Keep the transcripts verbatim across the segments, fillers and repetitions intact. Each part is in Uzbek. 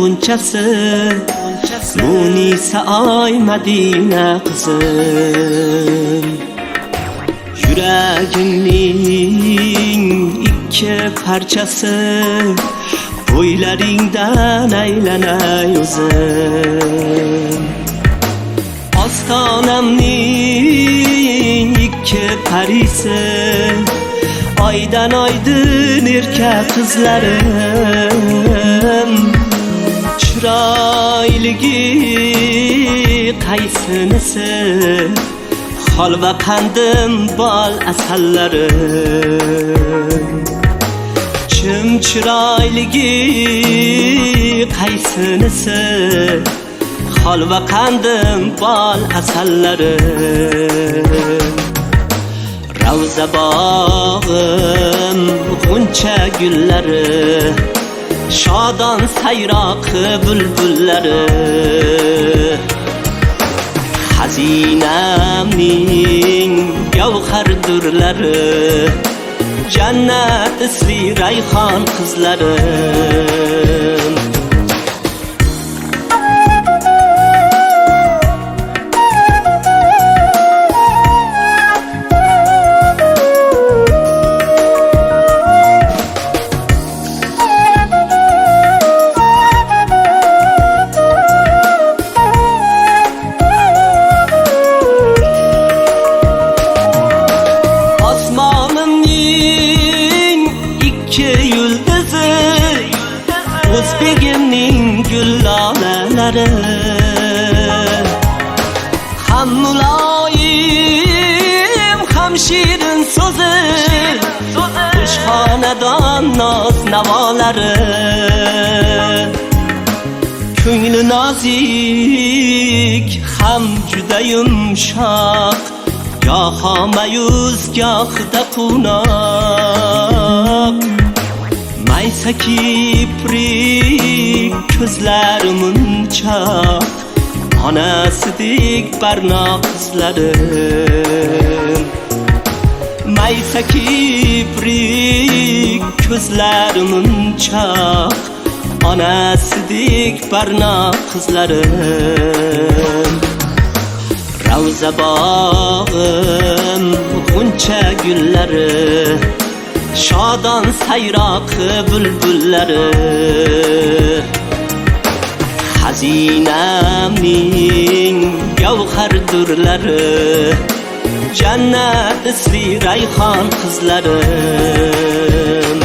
g'unchasi, Munisa oy Madina qizim. Yuragimning ikki parchasi, bo'ylaringdan aylanay o'zim. Ostonamning ikki parisi, oydan oydin erka qizlarim. Chiroyligi qaysinisi, holva qandim bol asallarim. Chim chiroyligi qaysinisi, holva qandim bol asallarim. Ravza bog'im g'uncha gullari, shodon sayroqi bulbullari. Xazinamning gavhar durlari, jannat isli rayhon qizlarim. O'zbegimning gullolalari, ham muloyim ham shirin so'zi, xushxonadon noz navolari. Ko'ngli nozik ham juda yumshoq, goho mayus gohida quvnoq. Maysa kiprik ko'zlari munchoq, onasidek barno qizlarim. Maysa kiprik ko'zlari munchoq, onasidek barno qizlarim. Ravza bog'im g'uncha gullari, shodon sayroqi bulbullari. Xazinamning gavhar durlari, jannat isli rayhon qizlarim.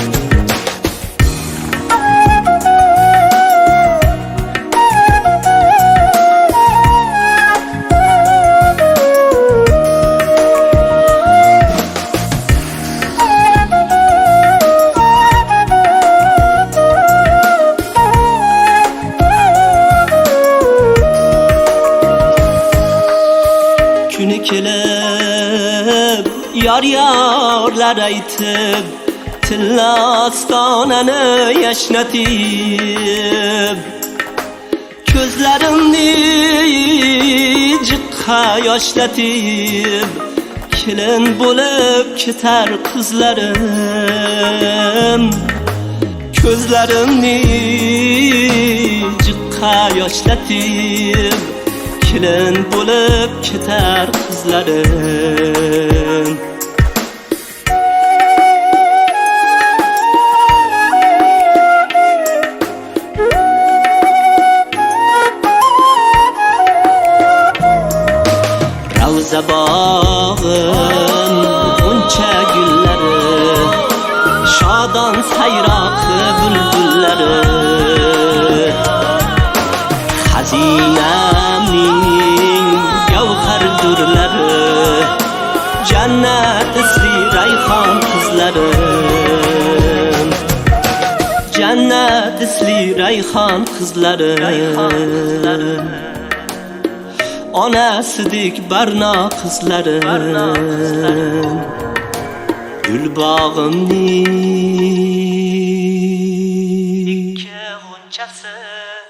Kuni kelib yor yorlar aytib, tilla ostonani yashnatib, ko'zlarimni jiqqa yoshlatib, kelin bo'lib ketar qizlarim. Ko'zlarimni jiqqa yoshlatib, kelin bo'lib ketar qizlarim. Ravza bog'im g'uncha gullari, shodon sayroqi bulbullari. Xazinamning gavhar durlari, jannat isli rayhon qizlarim. Jannat isli rayhon qizlarim. Onasidek barno qizlarim. Gul bog'imning ikki g'unchasi,